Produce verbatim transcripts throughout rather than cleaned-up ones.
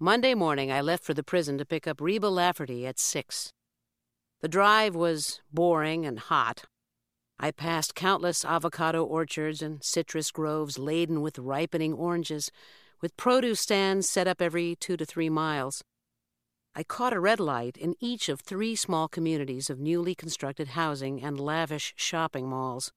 Monday morning, I left for the prison to pick up Reba Lafferty at six. The drive was boring and hot. I passed countless avocado orchards and citrus groves laden with ripening oranges, with produce stands set up every two to three miles. I caught a red light in each of three small communities of newly constructed housing and lavish shopping malls.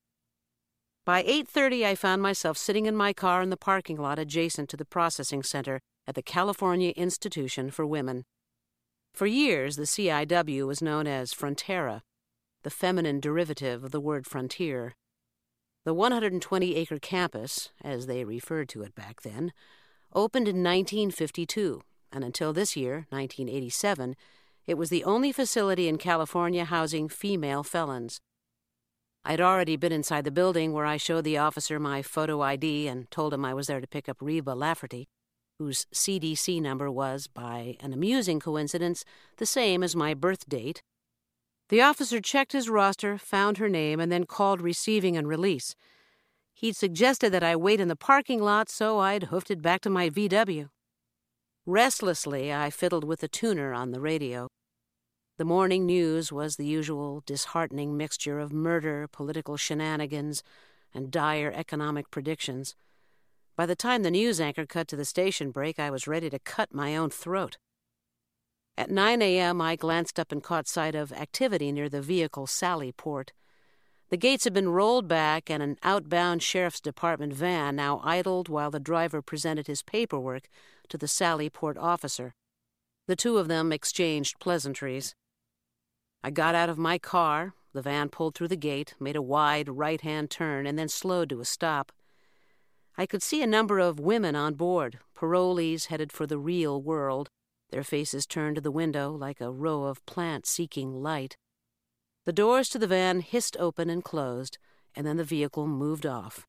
By eight thirty, I found myself sitting in my car in the parking lot adjacent to the processing center at the California Institution for Women. For years, the C I W was known as Frontera, the feminine derivative of the word frontier. The one hundred twenty acre campus, as they referred to it back then, opened in nineteen fifty-two, and until this year, nineteen eighty-seven, it was the only facility in California housing female felons. I'd already been inside the building, where I showed the officer my photo I D and told him I was there to pick up Reba Lafferty, whose C D C number was, by an amusing coincidence, the same as my birth date. The officer checked his roster, found her name, and then called receiving and release. He'd suggested that I wait in the parking lot, so I'd hoofed it back to my V W. Restlessly, I fiddled with the tuner on the radio. The morning news was the usual disheartening mixture of murder, political shenanigans, and dire economic predictions. By the time the news anchor cut to the station break, I was ready to cut my own throat. At nine a.m., I glanced up and caught sight of activity near the vehicle Sally port. The gates had been rolled back, and an outbound sheriff's department van now idled while the driver presented his paperwork to the Sally port officer. The two of them exchanged pleasantries. I got out of my car, the van pulled through the gate, made a wide right-hand turn, and then slowed to a stop. I could see a number of women on board, parolees headed for the real world, their faces turned to the window like a row of plants seeking light. The doors to the van hissed open and closed, and then the vehicle moved off.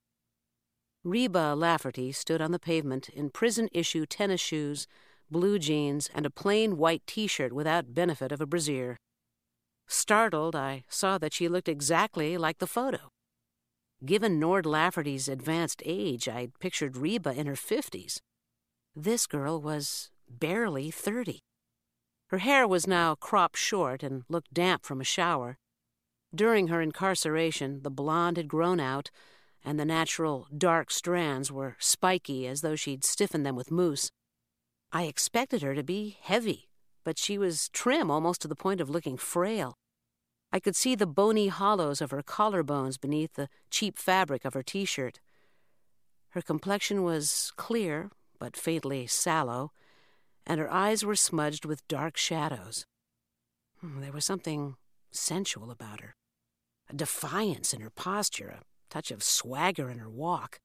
Reba Lafferty stood on the pavement in prison-issue tennis shoes, blue jeans, and a plain white T-shirt without benefit of a brassiere. Startled, I saw that she looked exactly like the photo. Given Nord Lafferty's advanced age, I'd pictured Reba in her fifties. This girl was barely thirty. Her hair was now cropped short and looked damp from a shower. During her incarceration, the blonde had grown out, and the natural dark strands were spiky as though she'd stiffened them with mousse. I expected her to be heavy, but she was trim almost to the point of looking frail. I could see the bony hollows of her collarbones beneath the cheap fabric of her T-shirt. Her complexion was clear, but faintly sallow, and her eyes were smudged with dark shadows. There was something sensual about her, a defiance in her posture, a touch of swagger in her walk.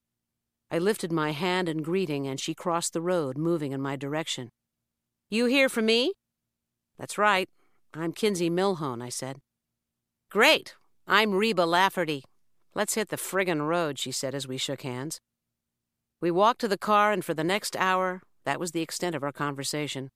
I lifted my hand in greeting, and she crossed the road, moving in my direction. "You here for me?" "That's right. I'm Kinsey Milhone," I said. "Great. I'm Reba Lafferty. Let's hit the friggin' road," she said as we shook hands. We walked to the car, and for the next hour, that was the extent of our conversation.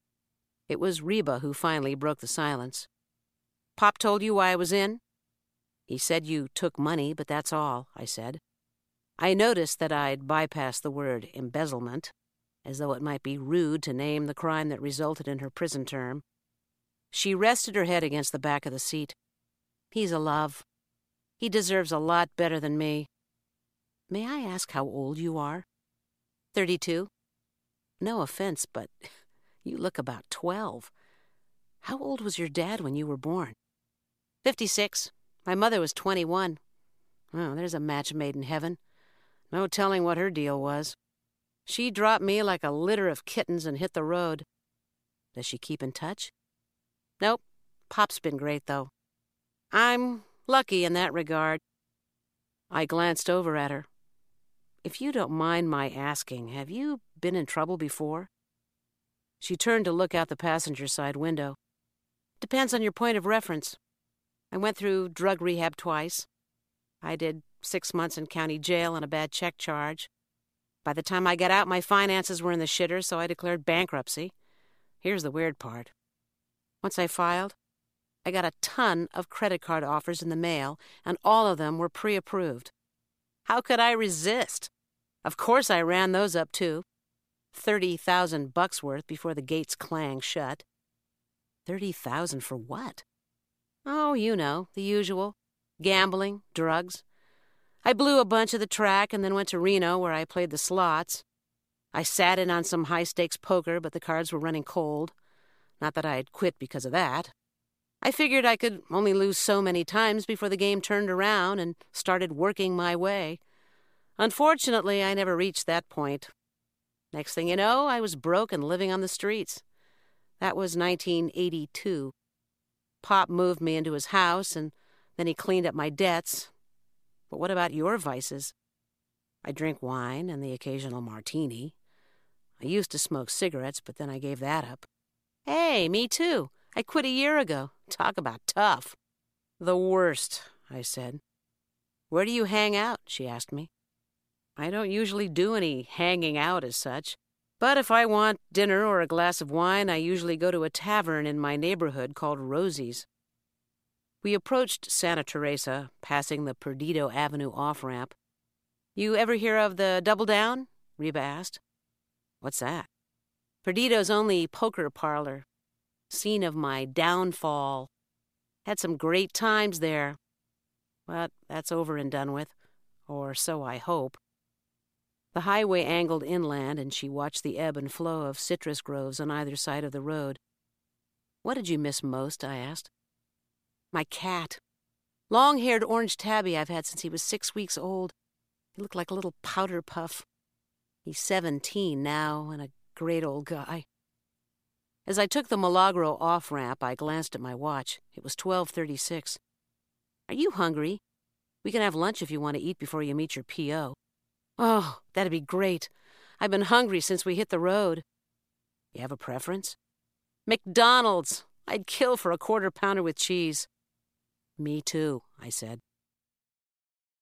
It was Reba who finally broke the silence. "Pop told you why I was in?" "He said you took money, but that's all," I said. I noticed that I'd bypassed the word embezzlement, as though it might be rude to name the crime that resulted in her prison term. She rested her head against the back of the seat. "He's a love. He deserves a lot better than me." "May I ask how old you are?" Thirty-two. "No offense, but you look about twelve. How old was your dad when you were born?" Fifty-six. My mother was twenty-one. Oh, there's a match made in heaven. No telling what her deal was. She dropped me like a litter of kittens and hit the road. Does she keep in touch? Nope. Pop's been great, though. I'm lucky in that regard. I glanced over at her. "If you don't mind my asking, have you been in trouble before?" She turned to look out the passenger side window. "Depends on your point of reference. I went through drug rehab twice. I did six months in county jail on a bad check charge. By the time I got out, my finances were in the shitter, so I declared bankruptcy. Here's the weird part. Once I filed, I got a ton of credit card offers in the mail, and all of them were pre-approved. How could I resist? Of course I ran those up, too. thirty thousand bucks worth before the gates clang shut. Thirty thousand for what? Oh, you know, the usual. Gambling, drugs. I blew a bunch of the track and then went to Reno where I played the slots. I sat in on some high-stakes poker, but the cards were running cold. Not that I'd quit because of that. I figured I could only lose so many times before the game turned around and started working my way. Unfortunately, I never reached that point. Next thing you know, I was broke and living on the streets. That was nineteen eighty-two. Pop moved me into his house, and then he cleaned up my debts. But what about your vices? I drink wine and the occasional martini. I used to smoke cigarettes, but then I gave that up. Hey, me too. I quit a year ago. Talk about tough. The worst, I said. Where do you hang out? She asked me. I don't usually do any hanging out as such, but if I want dinner or a glass of wine, I usually go to a tavern in my neighborhood called Rosie's. We approached Santa Teresa, passing the Perdido Avenue off-ramp. You ever hear of the Double Down? Reba asked. What's that? Perdido's only poker parlor. Scene of my downfall. Had some great times there. But that's over and done with. Or so I hope. The highway angled inland, and she watched the ebb and flow of citrus groves on either side of the road. What did you miss most? I asked. My cat. Long-haired orange tabby I've had since he was six weeks old. He looked like a little powder puff. He's seventeen now, and a great old guy. As I took the Milagro off-ramp, I glanced at my watch. It was twelve thirty-six. Are you hungry? We can have lunch if you want to eat before you meet your P O. Oh, that'd be great. I've been hungry since we hit the road. You have a preference? McDonald's. I'd kill for a quarter pounder with cheese. Me too, I said.